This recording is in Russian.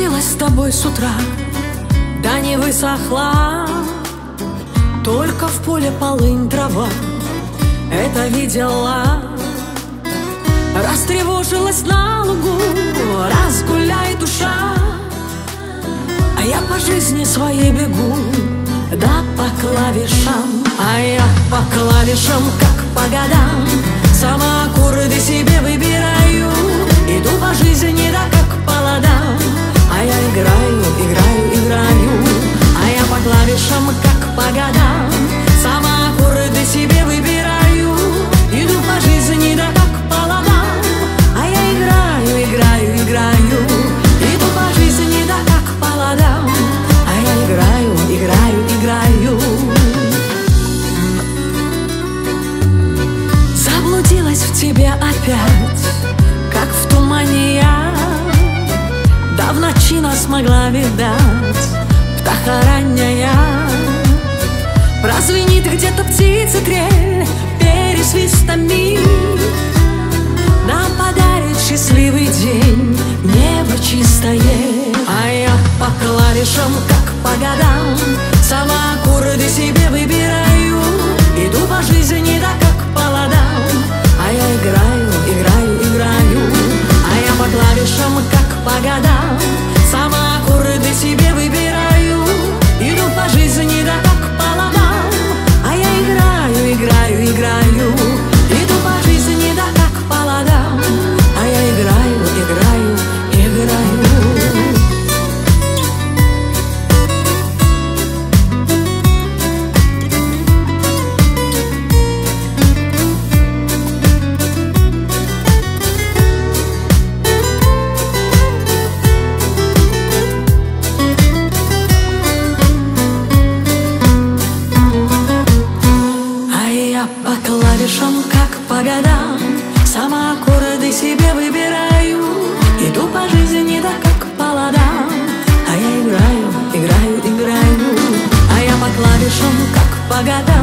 Заблудилась с тобой с утра, да не высохла, только в поле полынь трава это видела. Растревожилась на лугу, разгуляй, душа, а я по жизни своей бегу, да по клавишам. А я по клавишам, как по годам, сама аккорды себе выбираю. Иду по жизни, да как по ладам, а я играю, играю, играю. А я по клавишам, как по годам, сама аккорды себе выбираю. Иду по жизни, да как по ладам, а я играю, играю, играю. Иду по жизни, да как по ладам, а я играю, играю, играю. Заблудилась в тебе опять, как в тумане я, да в ночи нас могла видать птаха ранняя. Прозвенит где-то птица трель пересвистами, нам подарит счастливый день небо чистое. А я по клавишам, как по годам, сама аккорды себе выбираю. Иду по жизни, да как по ладам, а я играю, играю, играю. А я по клавишам, как по годам, сама аккорды себе выбираю. Иду по жизни, да как по ладам, а я играю, играю, играю. Иду по жизни, да как по ладам, а я играю, играю, играю. По клавишам, как по годам, сама аккорды себе выбираю. Иду по жизни, да как по ладам, а я играю, играю, играю. А я по клавишам, как по годам,